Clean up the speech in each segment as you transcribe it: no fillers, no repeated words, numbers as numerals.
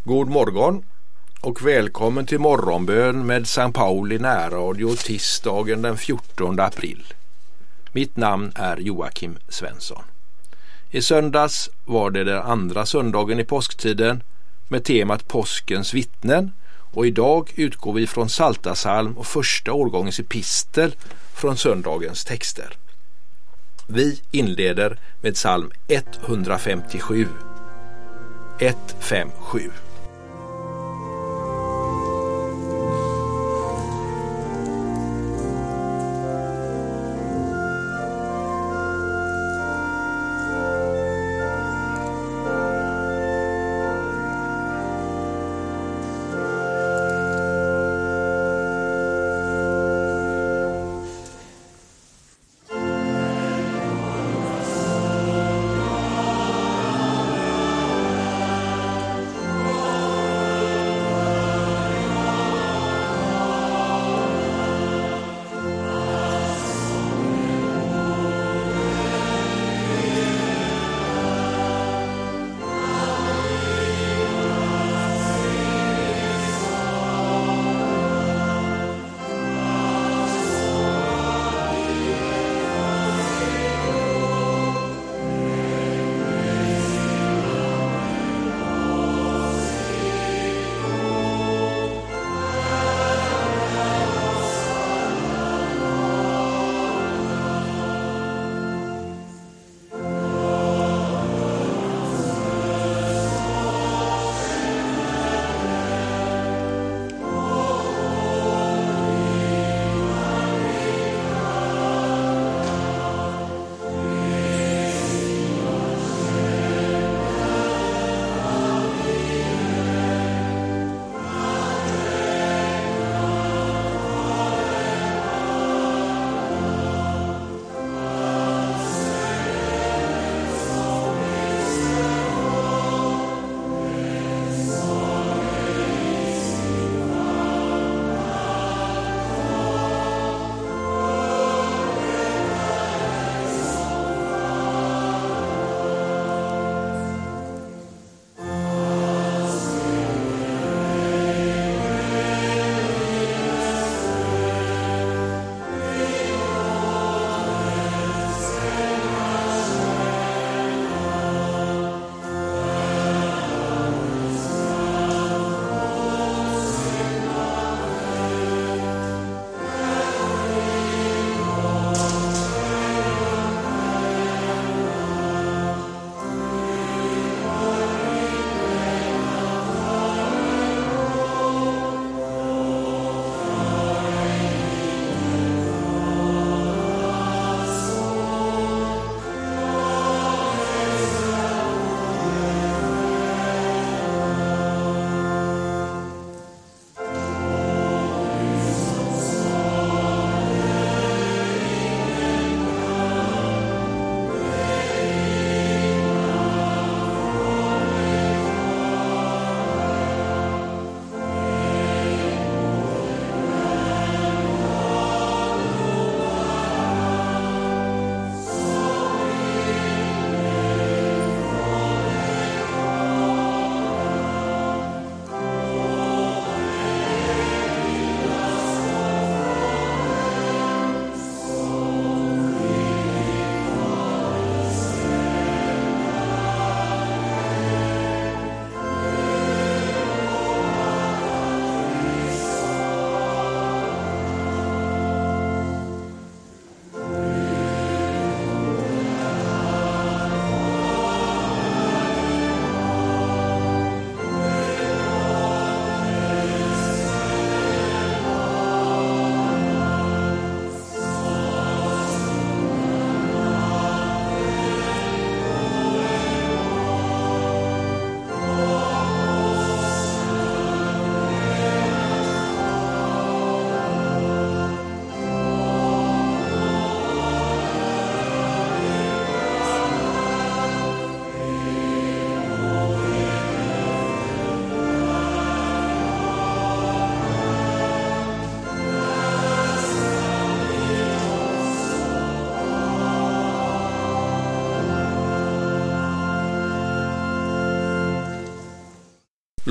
God morgon och välkommen till morgonbön med St. Pauli närradio tisdagen den 14 april. Mitt namn är Joakim Svensson. I söndags var det den andra söndagen i påsktiden med temat påskens vittnen, och idag utgår vi från Psaltarpsalm och första årgångens epistel från söndagens texter. Vi inleder med psalm 157. 157.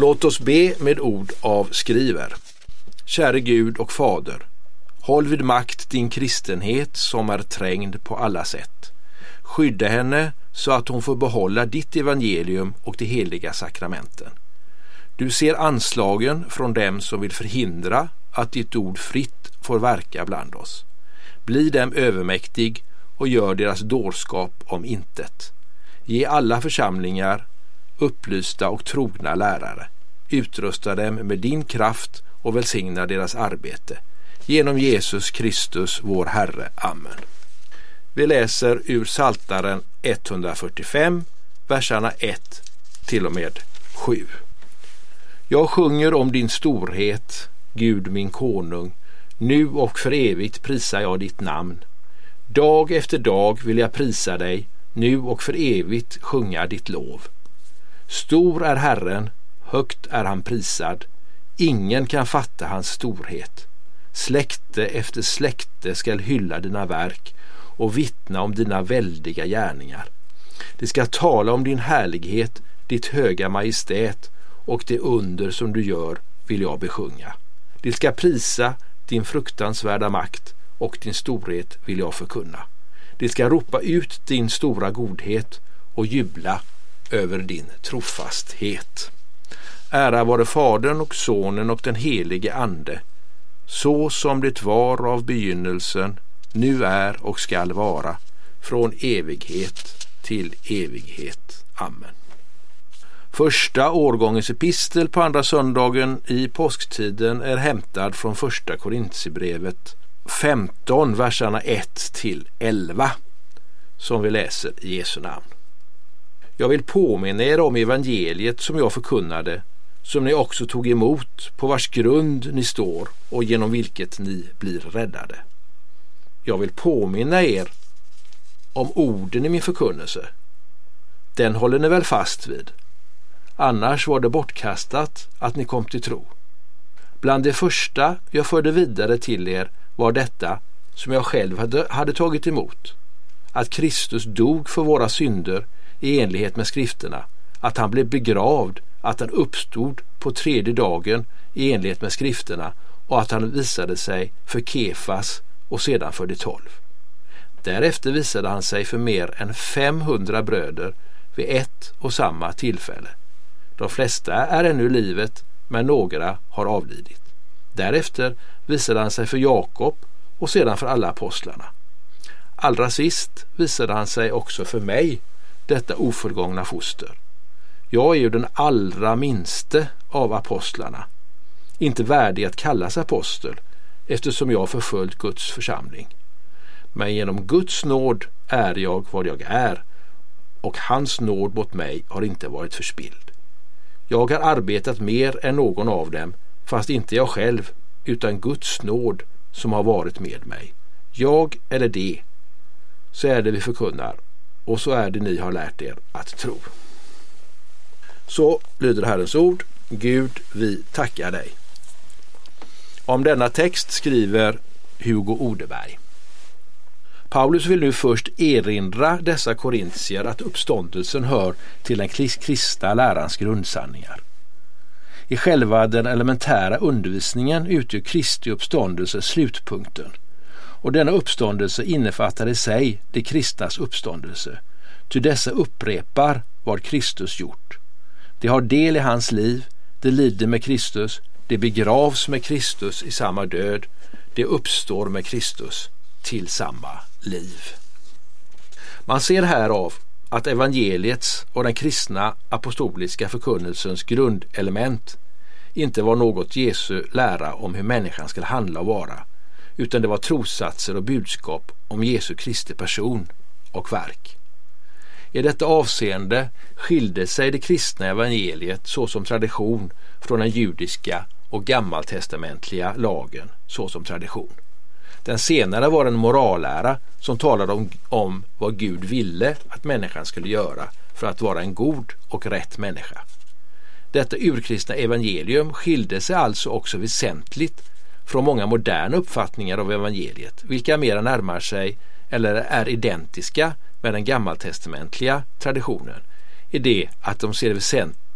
Låt oss be med ord av skriver. Käre Gud och Fader, håll vid makt din kristenhet som är trängd på alla sätt. Skydda henne så att hon får behålla ditt evangelium och de heliga sakramenten. Du ser anslagen från dem som vill förhindra att ditt ord fritt får verka bland oss. Bli dem övermäktig och gör deras dårskap om intet. Ge alla församlingar upplysta och trogna lärare. Utrusta dem med din kraft och välsigna deras arbete. Genom Jesus Kristus vår Herre. Amen. Vi läser ur Psaltaren 145, verserna 1 till och med 7. Jag sjunger om din storhet, Gud min konung. Nu och för evigt prisar jag ditt namn. Dag efter dag vill jag prisa dig, nu och för evigt sjunga ditt lov. Stor är Herren, högt är han prisad. Ingen kan fatta hans storhet. Släkte efter släkte skall hylla dina verk och vittna om dina väldiga gärningar. De ska tala om din härlighet, ditt höga majestät, och det under som du gör vill jag besjunga. De ska prisa din fruktansvärda makt, och din storhet vill jag förkunna. De ska ropa ut din stora godhet och jubla över din trofasthet. Ära vare Fadern och Sonen och den helige Ande, så som det var av begynnelsen, nu är och skall vara, från evighet till evighet. Amen. Första årgångens epistel på andra söndagen i påsktiden är hämtad från första Korinthierbrevet 15, verserna 1 till 11, som vi läser i Jesu namn. Jag vill påminna er om evangeliet som jag förkunnade, som ni också tog emot, på vars grund ni står och genom vilket ni blir räddade. Jag vill påminna er om orden i min förkunnelse. Den håller ni väl fast vid? Annars var det bortkastat att ni kom till tro. Bland det första jag förde vidare till er var detta som jag själv hade tagit emot: att Kristus dog för våra synder i enlighet med skrifterna, att han blev begravd, att han uppstod på tredje dagen i enlighet med skrifterna och att han visade sig för Kefas och sedan för de 12. Därefter visade han sig för mer än 500 bröder vid ett och samma tillfälle. De flesta är ännu i livet, men några har avlidit. Därefter visade han sig för Jakob och sedan för alla apostlarna. Allra sist visade han sig också för mig, detta ofullgångna foster. Jag är ju den allra minste av apostlarna, inte värdig att kallas apostel, eftersom jag förföljt Guds församling. Men genom Guds nåd är jag vad jag är, och hans nåd mot mig har inte varit förspilld. Jag har arbetat mer än någon av dem, fast inte jag själv, utan Guds nåd som har varit med mig. Jag eller det, så är det vi förkunnar, och så är det ni har lärt er att tro. Så lyder Herrens ord. Gud, vi tackar dig. Om denna text skriver Hugo Odeberg. Paulus vill nu först erinra dessa korintier att uppståndelsen hör till den kristna lärans grundsanningar. I själva den elementära undervisningen utgör Kristi uppståndelse slutpunkten, och denna uppståndelse innefattar i sig det kristnas uppståndelse, ty dessa upprepar vad Kristus gjort. De har del i hans liv, de lider med Kristus, de begravs med Kristus i samma död, de uppstår med Kristus till samma liv. Man ser härav att evangeliets och den kristna apostoliska förkunnelsens grundelement inte var något Jesu lära om hur människan ska handla och vara, utan det var trossatser och budskap om Jesu Kristi person och verk. I detta avseende skilde sig det kristna evangeliet såsom tradition från den judiska och gammaltestamentliga lagen såsom tradition. Den senare var en morallära som talade om vad Gud ville att människan skulle göra för att vara en god och rätt människa. Detta urkristna evangelium skilde sig alltså också väsentligt från många moderna uppfattningar av evangeliet, vilka mer närmar sig eller är identiska med den gammaltestamentliga traditionen, i det att de ser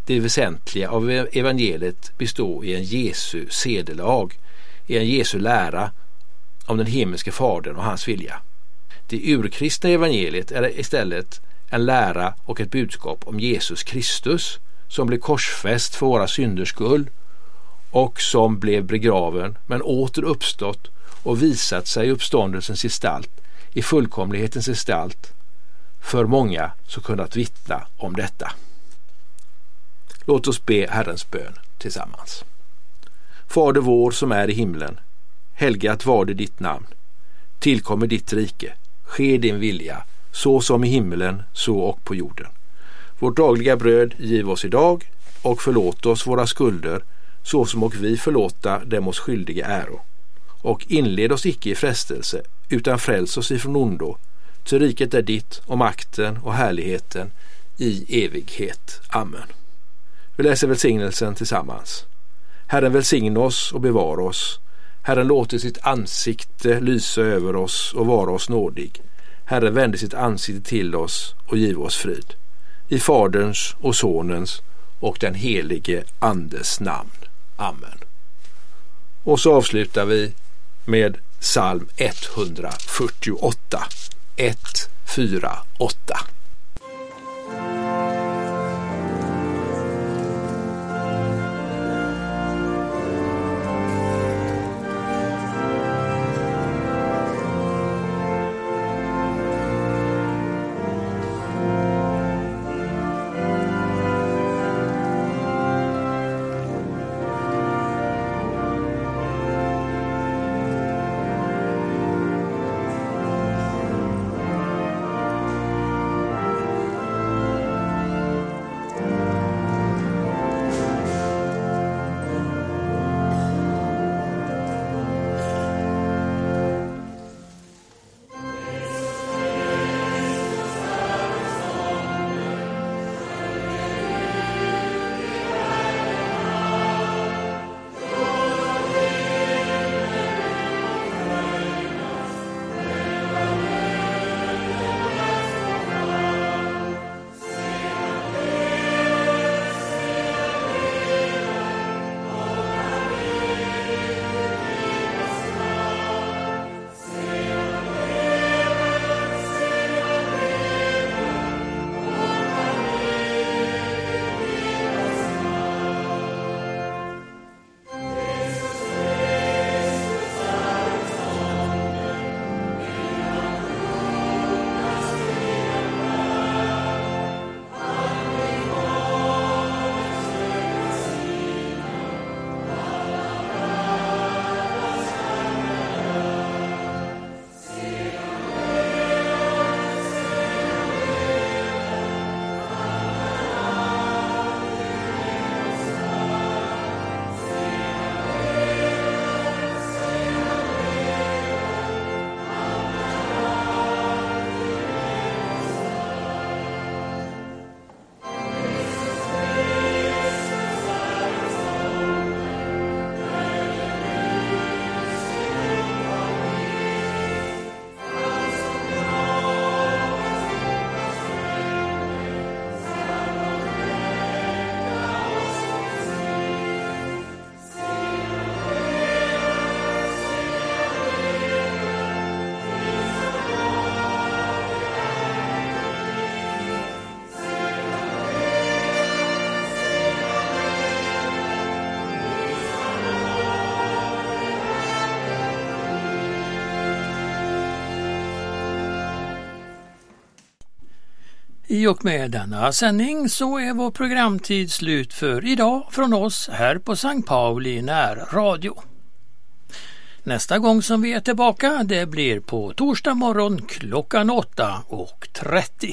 det väsentliga av evangeliet består i en Jesu sedelag, i en Jesu lära om den himmelske fadern och hans vilja. Det urkristna evangeliet är istället en lära och ett budskap om Jesus Kristus som blev korsfäst för våra synders skull och som blev begraven men åter uppstått och visat sig i uppståndelsens gestalt, i fullkomlighetens gestalt, för många som kunnat vittna om detta. Låt oss be Herrens bön tillsammans. Fader vår som är i himlen, helgat var det ditt namn. Tillkommer ditt rike, ske din vilja, så som i himlen, så och på jorden. Vårt dagliga bröd giv oss idag och förlåt oss våra skulder, så som och vi förlåta dem oss skyldiga äro. Och inled oss icke i frestelse, utan fräls oss ifrån ondo. Till riket är ditt och makten och härligheten i evighet. Amen. Vi läser välsignelsen tillsammans. Herren välsigne oss och bevara oss. Herren låter sitt ansikte lysa över oss och vara oss nådig. Herren vände sitt ansikte till oss och giv oss frid. I Faderns och Sonens och den helige Andes namn. Amen. Och så avslutar vi med psalm 148. 148. I och med denna sändning så är vår programtid slut för idag från oss här på Sankt Pauli närradio. Nästa gång som vi är tillbaka det blir på torsdag morgon klockan 8:30.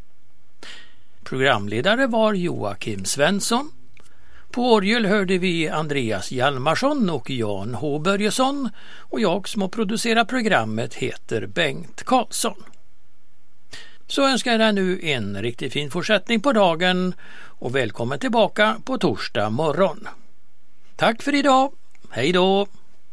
Programledare var Joakim Svensson. På orgel hörde vi Andreas Hjalmarsson och Jan H. Börjesson och jag som har producerat programmet heter Bengt Karlsson. Så önskar jag nu en riktigt fin fortsättning på dagen och välkommen tillbaka på torsdag morgon. Tack för idag, hej då!